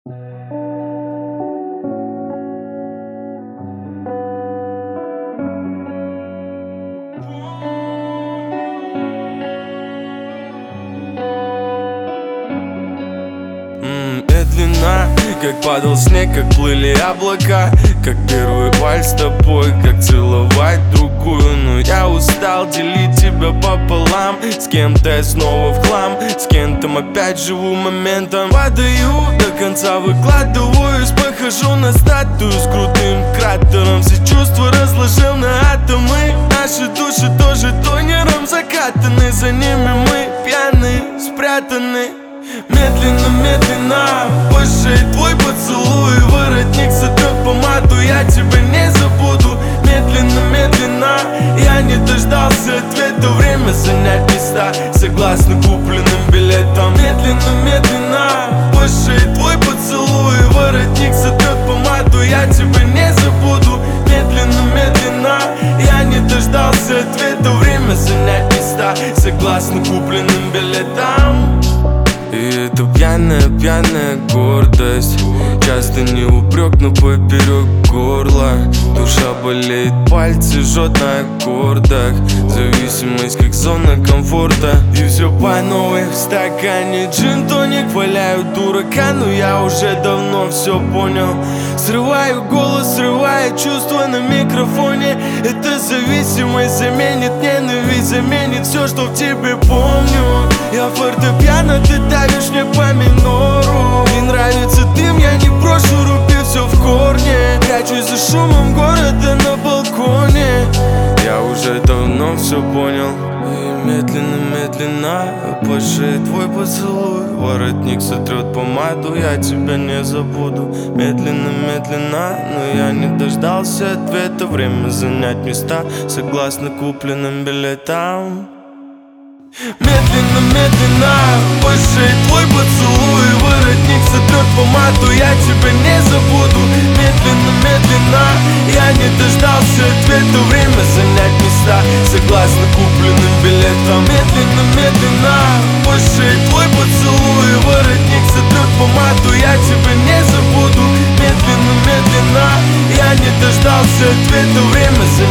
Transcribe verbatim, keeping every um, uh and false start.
Медленно, как падал снег, как плыли облака, как первый вальс с тобой, как целовать другую. Но я устал делить тебя пополам. С кем-то я снова в хлам, с кем-то опять живу моментом. Падаю, до конца выкладываюсь, похожу на статую с крутым кратером. Все чувства разложил на атомы. Наши души тоже тонером закатаны. За ними мы пьяны, спрятаны. Медленно, медленно, позже твой поцелуй, воротник сотрет помаду, я тебя не забуду. Медленно, медленно, я не дождался ответа, время занять места, согласно купленным билетам. Медленно, медленно, позже твой поцелуй, воротник сотрет помаду, я тебя не забуду. Медленно, медленно, я не дождался ответа, время занять места, согласно купленным билетам. И это пьяная, пьяная гордость, часто не упрек, но поперек горла. Душа болеет, пальцы жжет на аккордах. Зависимость как зона комфорта. И все по новой в стакане джин-тоник. Валяю дурака, но я уже давно все понял. Срываю голос, срываю чувства на микрофоне. Эта зависимость заменит ненависть, заменит все, что в тебе помню. Я фортепиано, ты давишь мне по минору. Не нравится дым, я не брошу, руби все в корне. Прячусь за шумом города на балконе. Я уже давно все понял. И медленно, медленно, позже твой поцелуй, воротник сотрет помаду, я тебя не забуду. Медленно, медленно, но я не дождался ответа, время занять места, согласно купленным билетам. Медленно, медленно, позже твой поцелуй, воротник сотрет помаду, я тебя не забуду. Медленно, медленно, я не дождался ответа, время занять места, согласно купленным билетам. Медленно, медленно, позже твой поцелуй, воротник сотрет помаду, я тебя не забуду. Медленно, медленно, я не дождался ответа, время занять места.